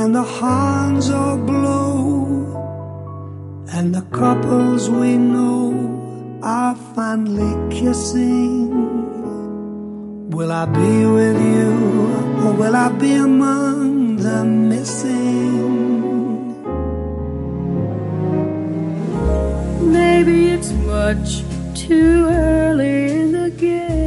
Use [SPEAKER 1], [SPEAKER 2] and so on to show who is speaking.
[SPEAKER 1] and the horns all blow, and the couples we know are finally kissing. Will I be with you, or will I be among the missing?
[SPEAKER 2] Maybe it's much too early in the game,